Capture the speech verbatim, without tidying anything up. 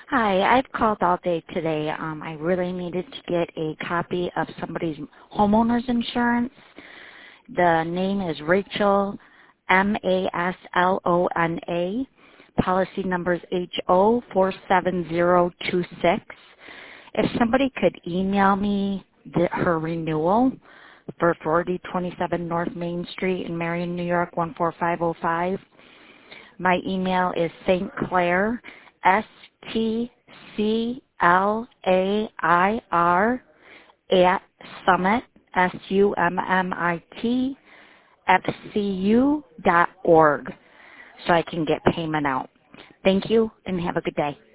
Hi, I've called all day today. Um, I really needed to get a copy of somebody's homeowner's insurance. The name is Rachel, M A S L O N A. Policy number is H O four seven zero two six. If somebody could email me the, her renewal for forty twenty-seven North Main Street in Marion, New York, one four five oh five. My email is Saint Clair, S T C L A I R, at Summit, S U M M I T, F C U dot org, so I can get payment out. Thank you, and have a good day.